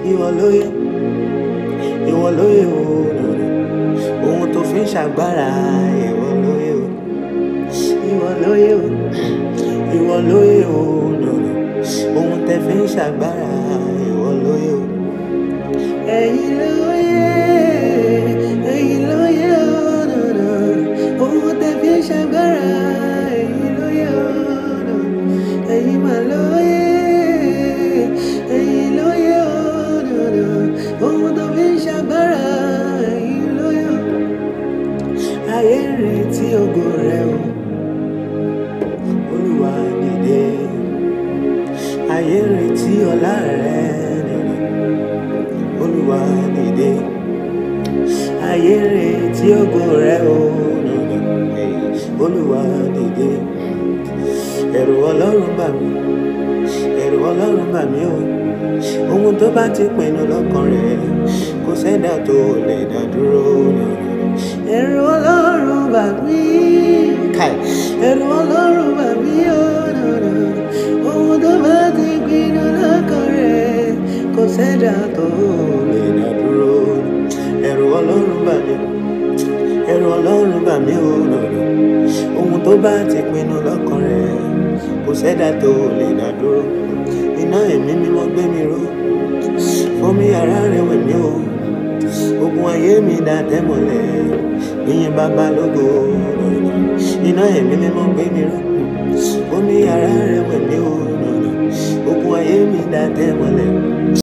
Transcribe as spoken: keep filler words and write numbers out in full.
ìwọ lóye, ìwọ lóye o, ohun tó fi ń ṣàgbára, ìwọ lóye o, ìwọ lóye o, ìwọ lóye o, ohun tẹ́ fi ń ṣàgbára, ìwọ lóye o. Ẹ̀yin lóye, ẹ̀yin lóye o, ohun tẹ́ fi ń ṣàgbára, ẹ̀yin lóye o, ẹ̀yin mà lóye, ẹ̀yin lóye o, ohun tó fi ń ṣàgbára, ẹ̀yin lóye o. Ayé ń retí ògo rẹ o, Olúwa dìde. Ayé ń retí ọlá rẹ, Olúwa dìde. Ayé ń retí ògo rẹ o, Olúwa dìde. Ẹ̀rù Ọlọ́run bà mí, ẹ̀rù Ọlọ́run bà mí o. Ohun tó bá ti pinnu lọ́kàn rẹ̀, kò sẹ́dá tó lè dá dúró. Ẹ̀rù Ọlọ́run bà mí, ẹ̀rù Ọlọ́run bà mí o. Ohun tó bá ti pinnu lọ́kàn rẹ̀, kò sẹ́dá tó lè dá dúró. Ẹ̀rù Ọlọ́run bà mí, ẹ̀rù Ọlọ́run bà mí o. Ohun tó bá ti pinnu lọ́kàn rẹ̀, kò sẹ́dá tó lè dá dúró. Iná ẹ̀mí mímọ́ gbé mi ró, fomi ara rẹ̀ wẹ̀ mí o. Ogun ayé mi dá tẹ́mọ̀lẹ̀, ìyìn bàbá lógo. Iná ẹ̀mí mímọ́ gbé mi ró, fomi ara rẹ̀ wẹ̀ mí o. Ogun ayé mi dá tẹ́mọ̀lẹ̀.